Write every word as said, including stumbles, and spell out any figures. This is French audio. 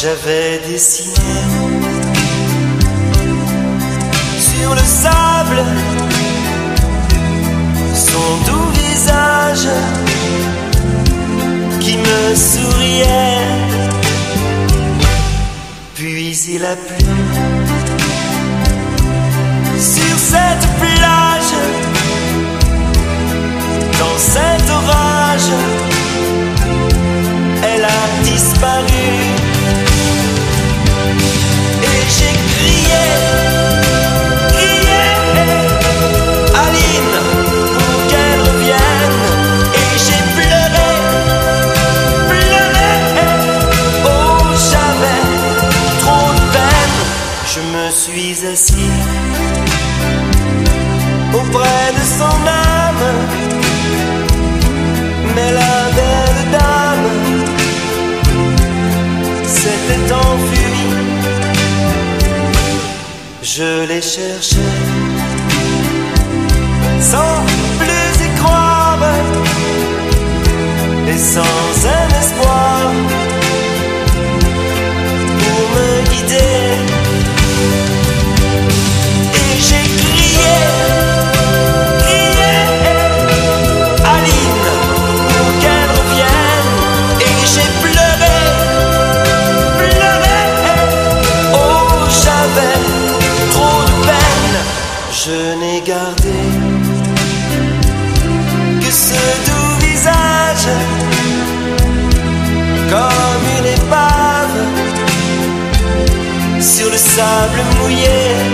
j'avais dessiné sur le sable son doux visage qui me souriait. Puis il a plu sur cette plage, dans cet orage, elle a disparu. Et j'ai crié, crié, Aline, pour qu'elle revienne. Et j'ai pleuré, pleuré, oh j'avais trop de peine. Je me suis assis auprès de son âme, mais la belle dame s'était enfuie. Je l'ai cherchée sans plus y croire et sans un espoir pour me guider. Et j'ai crié, crié, Aline, pour qu'elle revienne. Et j'ai pleuré, pleuré, oh j'avais trop de peine. Je n'ai gardé que ce doux visage, comme une épave sur le sable mouillé.